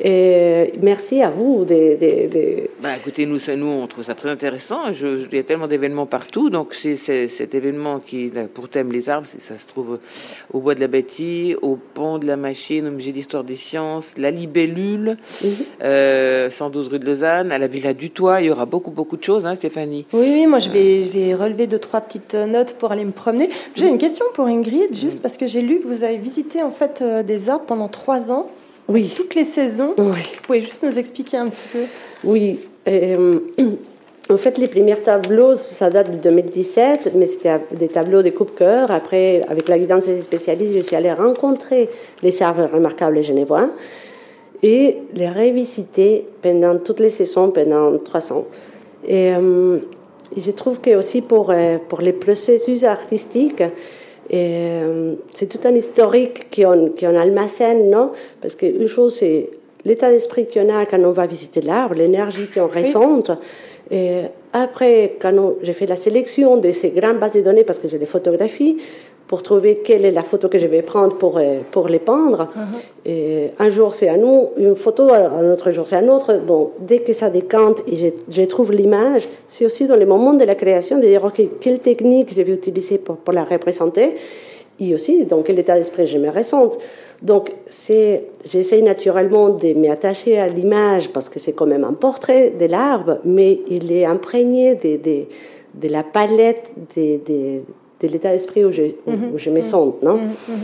Et merci à vous. De, de, de- Ben écoutez, nous, ça, nous, on trouve ça très intéressant. Je, je- il y a tellement d'événements partout, donc c'est, c'est cet événement qui, a pour thème les arbres, c'est- ça se trouve au Bois de la Bâtie, au Pont de la Machine, au Musée d'Histoire des Sciences, la Libellule, euh, cent douze rue de Lausanne, à la Villa du Toit. Il y aura beaucoup, beaucoup de choses, hein, Stéphanie. Oui, oui, moi je vais, je vais relever deux, trois petites euh, notes pour aller me promener. J'ai une question pour Ingrid, juste parce que j'ai lu que vous avez visité en fait euh, des arbres pendant trois ans, Oui, toutes les saisons. Oui. Vous pouvez juste nous expliquer un petit peu? oui. Euh, en fait, les premiers tableaux, ça date de deux mille dix-sept, mais c'était des tableaux de coupe-cœur. Après, avec la guidance des spécialistes, je suis allée rencontrer les arbres remarquables genevois et les revisiter pendant toutes les saisons, pendant trois ans. Et, euh, et je trouve que aussi pour, euh, pour les processus artistiques, euh, c'est tout un historique qu'on qu'on almacène, non? Parce qu'une chose, c'est l'état d'esprit qu'on a quand on va visiter l'arbre, l'énergie qu'on ressent. Et après, quand on- j'ai fait la sélection de ces grandes bases de données, parce que j'ai des photographies, pour trouver quelle est la photo que je vais prendre pour, euh, pour les peindre. Et un jour, c'est à nous, une photo, un autre jour, c'est un autre. Donc, dès que ça décante et je, je trouve l'image, c'est aussi dans le moment de la création de dire, OK, quelle technique je vais utiliser pour, pour la représenter et aussi dans quel état d'esprit je me ressens. Donc, c'est, j'essaie naturellement de m'attacher à l'image parce que c'est quand même un portrait de l'arbre, mais il est imprégné de, de, de la palette de, de, de l'état d'esprit où je, où, où je me sens, non?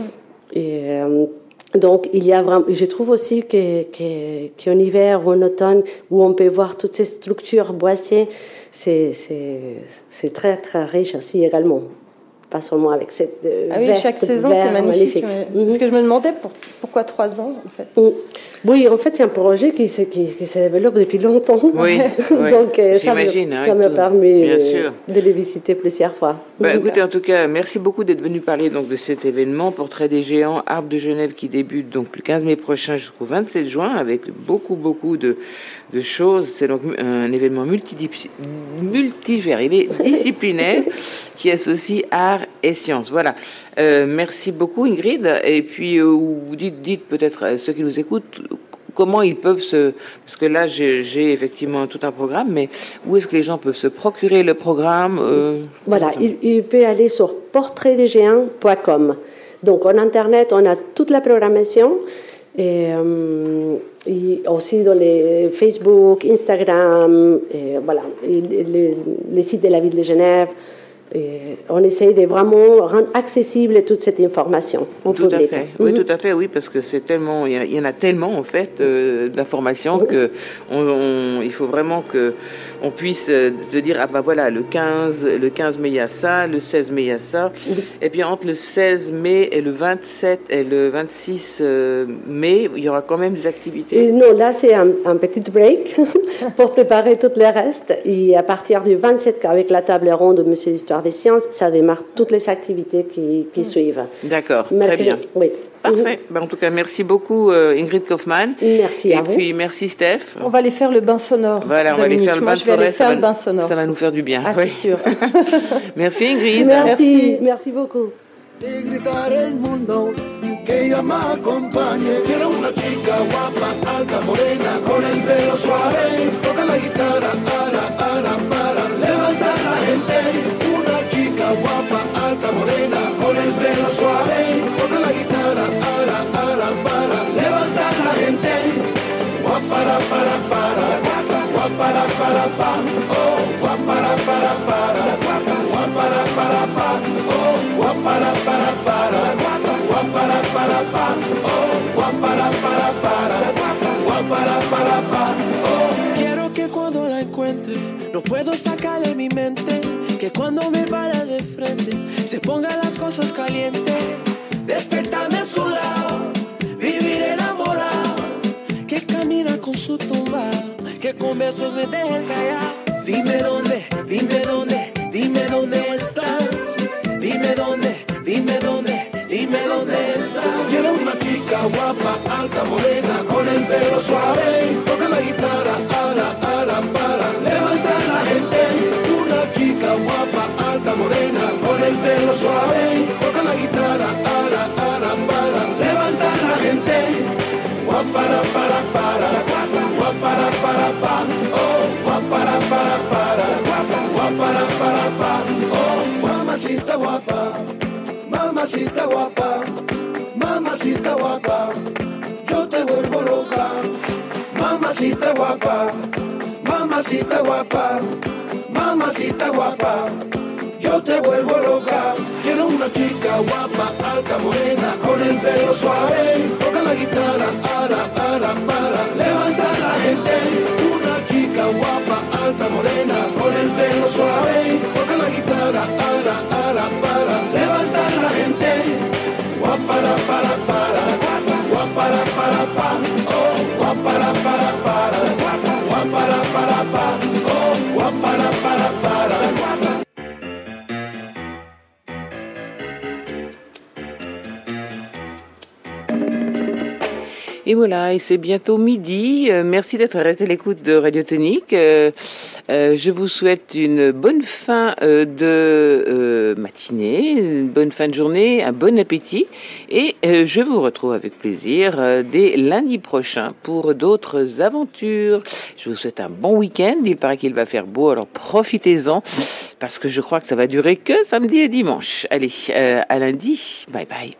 Et, euh, donc, il y a vraiment, je trouve aussi que, que, qu'en hiver ou en automne, où on peut voir toutes ces structures boisées, c'est, c'est, c'est très, très riche aussi également. Pas seulement avec cette euh, Ah oui, veste chaque saison vert c'est magnifique. ouais. Mhm. Parce que je me demandais pour- pourquoi trois ans en fait. Mm. Oui, en fait, c'est un projet qui se, qui, qui se développe depuis longtemps. Oui, oui. Donc, euh, ça m'a J'imagine, hein, ça m'a tout. permis Bien euh, sûr. de les visiter plusieurs fois. Bah, écoutez, en tout cas, merci beaucoup d'être venu parler donc de cet événement Portrait des géants, Arbres de Genève, qui débute donc le quinze mai prochain jusqu'au vingt-sept juin avec beaucoup beaucoup de, de choses. C'est donc un événement multidip- multi, je vais arriver, disciplinaire qui associe art et science. Voilà. Euh, merci beaucoup Ingrid. Et puis euh, vous dites, dites peut-être à ceux qui nous écoutent comment ils peuvent se... Parce que là, j'ai, j'ai effectivement tout un programme, mais où est-ce que les gens peuvent se procurer le programme euh, Voilà, il, il peut aller sur portrait des géants point com. Donc, en Internet, on a toute la programmation. Et, euh, et aussi dans les Facebook, Instagram, et voilà, et les, les sites de la ville de Genève. Et on essaye de vraiment rendre accessible toute cette information au Tout public. à fait, oui, Mhm. tout à fait, oui, parce que c'est tellement, il y, a- il y en a tellement en fait euh, d'informations que on, on- il faut vraiment que on puisse euh, se dire ah bah voilà le quinze, le quinze mai il y a ça, le seize mai il y a ça, et puis entre le seize mai et le vingt-sept et le vingt-six euh, mai il y aura quand même des activités. Et non, là, c'est un, un petit break pour préparer tout le reste. Et à partir du vingt-sept, avec la table ronde au Musée d'Histoire des Sciences, ça démarre toutes les activités qui, qui suivent. D'accord, très Mercredi- bien. Oui. Parfait. Ben, en tout cas, merci beaucoup euh, Ingrid Kaufmann. Merci et à vous. puis merci Steph. On va aller faire le bain sonore. Voilà, on va aller Dominique. faire le Moi, bain je vais aller forêt, ça faire va- le bain sonore. Ça va nous faire du bien. Ah, oui. c'est sûr. Merci Ingrid. Merci, merci beaucoup. Y gritar el mundo que ella me acompañe. Quiero una chica guapa, alta, morena, con el pelo suave. Toca la guitarra, ara, ara, para levantar la gente. Una chica guapa, alta, morena, con el pelo suave. Toca la guitarra, ara, ara, para levantar la gente. Guapara, para, pa, oh, guapara para para, guapara para pa, oh, guapara para para, guapara para pa, oh, guapara para para, guapara para pa, oh. Quiero que cuando la encuentre no puedo sacar de mi mente, que cuando me para de frente se pongan las cosas calientes. Despertarme a su lado, vivir enamorado, que camina con su tumbado, que con besos me deja callar. Dime dónde, dime dónde, dime dónde estás. Dime dónde, dime dónde, dime dónde estás. Quiero una chica guapa, alta, morena, con el pelo suave, toca la guitarra, ara, ara, para levantar la gente. Una chica guapa, alta, morena, con el pelo suave, toca la guitarra, ara, ara, para levantar la gente. Guapara para para, guapara para pa, oh, guapara para para, guapara para pa, oh, mamacita guapa, mamacita guapa, mamacita guapa, yo te vuelvo loca. Mamacita guapa, mamacita guapa, mamacita guapa, yo te vuelvo loca. Quiero una chica guapa, alta, morena, con el pelo suave, toca la guitarra, ara, ara, para levantar la gente. Una chica guapa, alta, morena, con el pelo suave, toca la guitarra, ara, ara, para levantar la gente. Guapara para para, guapara para pa, oh, guapara para para, guapara para pa, oh, guapara para para. Et voilà, et c'est bientôt midi. Euh, merci d'être resté à l'écoute de Radio Tonique. Euh, euh, je vous souhaite une bonne fin euh, de euh, matinée, une bonne fin de journée, un bon appétit. Et euh, je vous retrouve avec plaisir euh, dès lundi prochain pour d'autres aventures. Je vous souhaite un bon week-end. Il paraît qu'il va faire beau, alors profitez-en parce que je crois que ça va durer que samedi et dimanche. Allez, euh, à lundi. Bye bye.